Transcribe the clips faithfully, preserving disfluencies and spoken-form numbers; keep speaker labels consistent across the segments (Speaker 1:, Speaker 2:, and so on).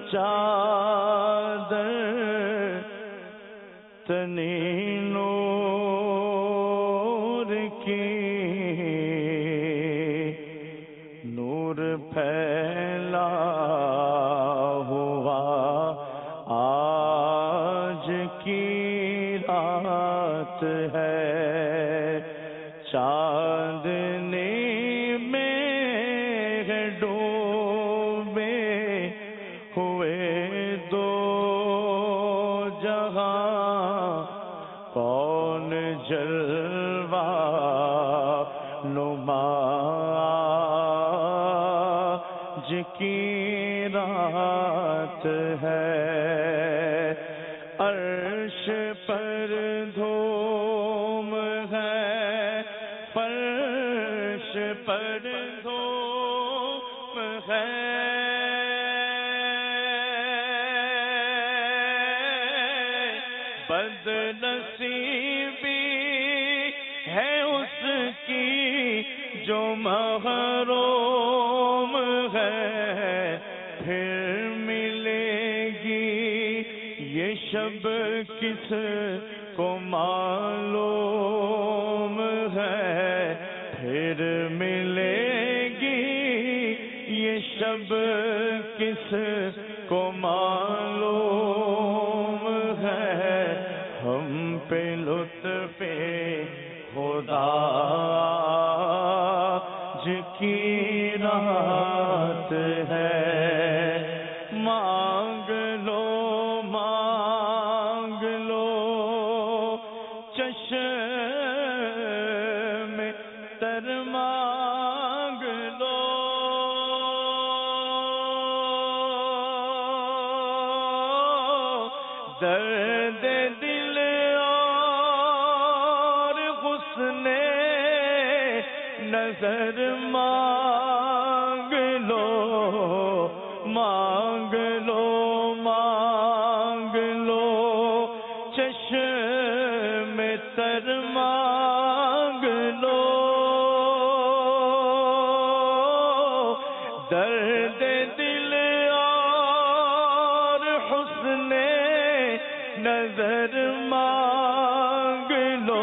Speaker 1: چادر تنی نور کی نور پھیلا ہوا آج کی رات ہے چاندنی میں ڈوبے ہوئے دو جہاں کون جلوہ نما آج کی رات ہے عرش پر دھوم ہے فرش پر دھوم ہے بد نصیبی ہے اس کی جو محروم ہے پھر ملے گی یہ شب کس کو معلوم ہے پھر ملے گی یہ شب کس کو معلوم ہے ہم پہ لطف خدا آج کی رات ہے مانگ لو مانگ لو چشم تر مانگ لو درد دل اور حسن نظر مانگ لو مانگ لو مانگ لو چشم تر مانگ لو درد دل اور حسن نظر مانگ لو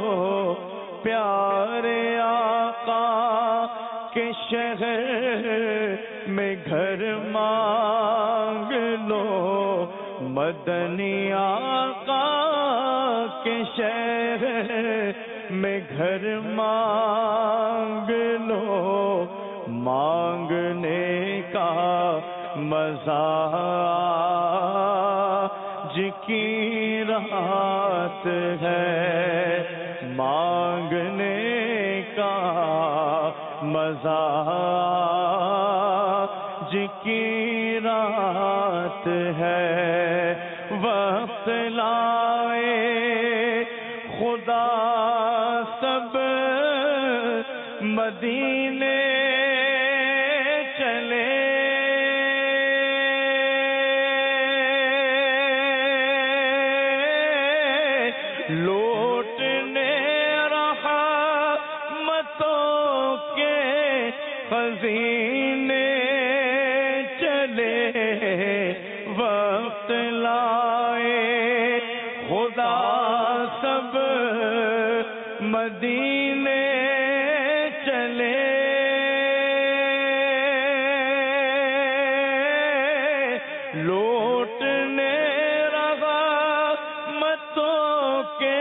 Speaker 1: پیارے آقا کے شہر میں گھر مانگ لو مدنی آقا کے شہر میں گھر مانگ لو مانگنے کا مزہ آج کی رات ہے مانگنے کا مزہ آج کی رات ہے وقت لائے خدا سب مدینے چلے لوٹنے رحمتوں کے خزینے چلے وقت لائے خدا سب مدینے چلے لوٹنے رحمتوں کے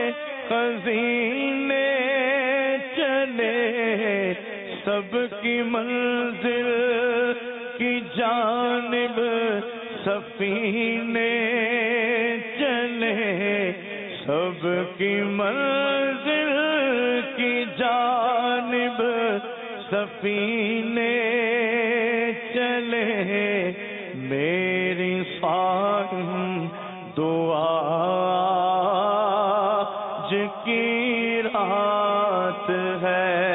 Speaker 1: خزینے چلے سب کی منزل کی جانب سفینے چلے سب کی منزل کی جانب سفینے چلے میری صائم دعا آج کی رات ہے